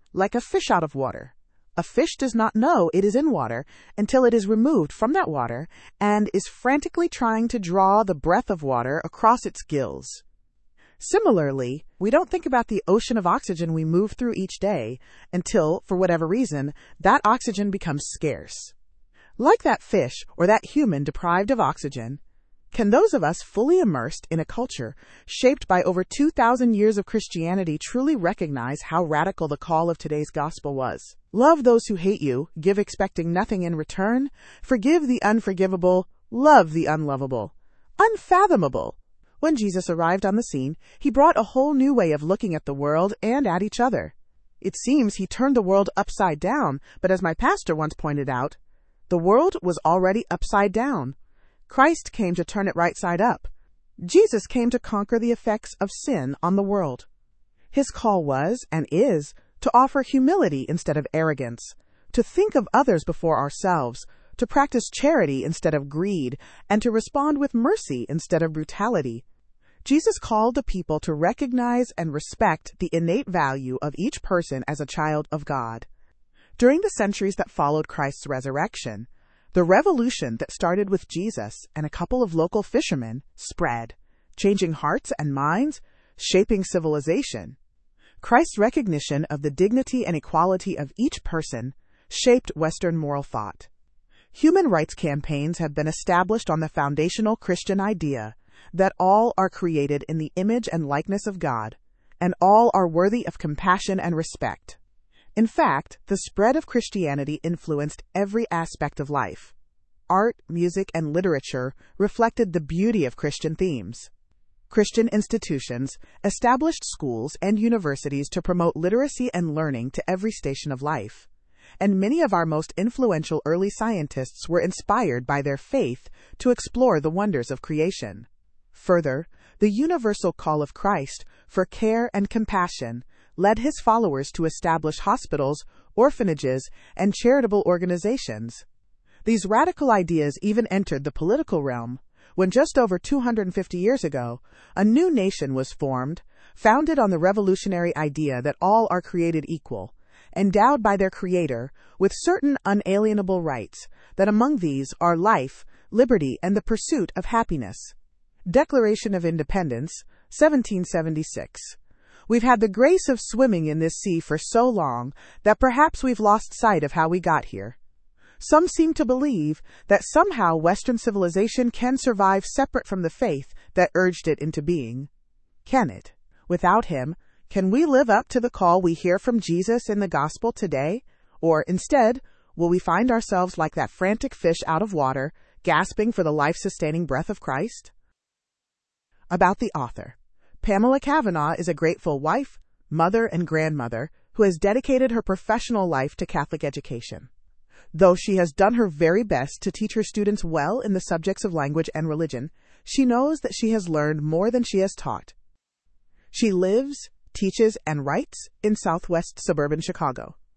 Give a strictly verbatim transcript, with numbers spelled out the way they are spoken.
like a fish out of water. A fish does not know it is in water until it is removed from that water and is frantically trying to draw the breath of water across its gills. Similarly, we don't think about the ocean of oxygen we move through each day until, for whatever reason, that oxygen becomes scarce. Like that fish or that human deprived of oxygen, can those of us fully immersed in a culture shaped by over two thousand years of Christianity truly recognize how radical the call of today's gospel was? Love those who hate you, give expecting nothing in return, forgive the unforgivable, love the unlovable. Unfathomable! When Jesus arrived on the scene, he brought a whole new way of looking at the world and at each other. It seems he turned the world upside down, but as my pastor once pointed out, the world was already upside down. Christ came to turn it right side up. Jesus came to conquer the effects of sin on the world. His call was, and is, to offer humility instead of arrogance, to think of others before ourselves, to practice charity instead of greed, and to respond with mercy instead of brutality. Jesus called the people to recognize and respect the innate value of each person as a child of God. During the centuries that followed Christ's resurrection, the revolution that started with Jesus and a couple of local fishermen spread, changing hearts and minds, shaping civilization. Christ's recognition of the dignity and equality of each person shaped Western moral thought. Human rights campaigns have been established on the foundational Christian idea that all are created in the image and likeness of God, and all are worthy of compassion and respect. In fact, the spread of Christianity influenced every aspect of life. Art, music, and literature reflected the beauty of Christian themes. Christian institutions established schools and universities to promote literacy and learning to every station of life. And many of our most influential early scientists were inspired by their faith to explore the wonders of creation. Further, the universal call of Christ for care and compassion led his followers to establish hospitals, orphanages, and charitable organizations. These radical ideas even entered the political realm, when just over two hundred fifty years ago, a new nation was formed, founded on the revolutionary idea that all are created equal, endowed by their Creator with certain unalienable rights, that among these are life, liberty, and the pursuit of happiness. Declaration of Independence, seventeen seventy-six. We've had the grace of swimming in this sea for so long that perhaps we've lost sight of how we got here. Some seem to believe that somehow Western civilization can survive separate from the faith that urged it into being. Can it? Without him, can we live up to the call we hear from Jesus in the gospel today? Or instead, will we find ourselves like that frantic fish out of water, gasping for the life-sustaining breath of Christ? About the author. Pamela Kavanagh is a grateful wife, mother, and grandmother who has dedicated her professional life to Catholic education. Though she has done her very best to teach her students well in the subjects of language and religion, she knows that she has learned more than she has taught. She lives, teaches, and writes in Southwest suburban Chicago.